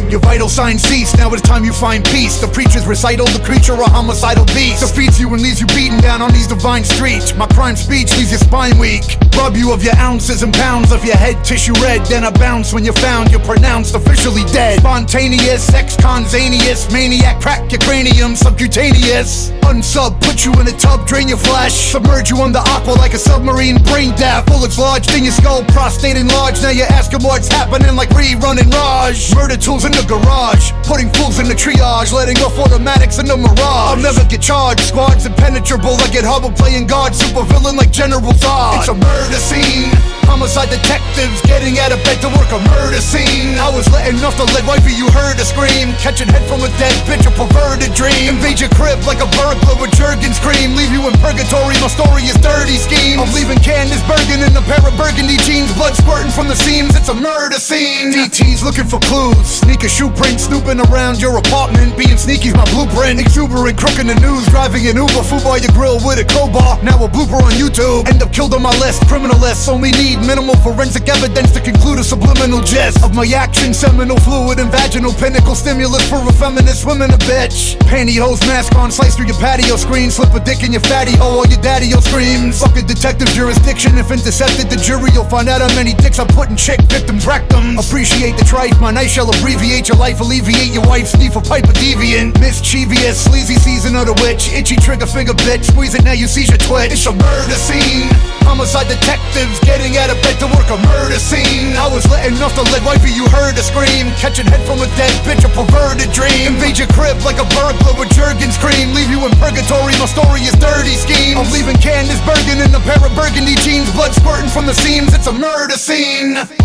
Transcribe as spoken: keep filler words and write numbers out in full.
Your vital signs cease, now it's time you find peace. The preacher's recital, the creature a homicidal beast, defeats you and leaves you beaten down on these divine streets. My crime speech leaves your spine weak, rob you of your ounces and pounds of your head tissue red. Then I bounce when you're found, you're pronounced officially dead. Spontaneous, ex-consaneous, maniac, crack your cranium, subcutaneous. Unsub, put you in a tub, drain your flesh, submerge you under aqua like a submarine, brain death. Bullets lodged in your skull, prostate enlarged. Now you're asking what's happening like rerunning Raj. Murder tools in the garage, putting fools in the triage, letting off automatics in the mirage. I'll never get charged, squads impenetrable. I get Hubble playing guard, super villain like General Zod. It's a murder scene, homicide detectives getting out of bed to work a murder scene. I was letting off the lead wifey, you heard her scream, catching head from a dead bitch, a perverted dream. Invade your crib like a burglar with Jergens cream, leave you in purgatory, my story is dirty scheme. I'm leaving Candace Bergen in a pair of burgundy jeans, blood squirting from the seams, it's a murder scene. D T's looking for clues, sneak a shoe print, snooping around your apartment, being sneaky's my blueprint. Exuberant, crook in the news, driving an Uber, food by your grill with a crowbar, now a blooper on YouTube. End up killed on my list, criminalists only need minimal forensic evidence to conclude a subliminal gist of my action. Seminal fluid and vaginal pinnacle stimulus for a feminist woman, a bitch. Pantyhose mask on, slice through your patio screen, slip a dick in your fatty hole while your daddy-o screams. Fuck a detective jurisdiction, if intercepted the jury you'll find out how many dicks I put in chick victims' rectums. Appreciate the trife, my knife shall abbreviate your life, alleviate your wife's need for pipe, a deviant. Mischievous, sleazy season of the witch, itchy trigger finger bitch, squeeze it now you seizure twitch. It's a murder scene, homicide detectives getting out of bed to work a murder scene. I was letting off the lead wifey, you heard her scream, catching head from a dead bitch, a perverted dream. Invade your crib like a burglar with Jergens cream, leave you in purgatory, my story is dirty scheme. I'm leaving Candace Bergen in a pair of burgundy jeans, blood squirting from the seams, it's a murder scene.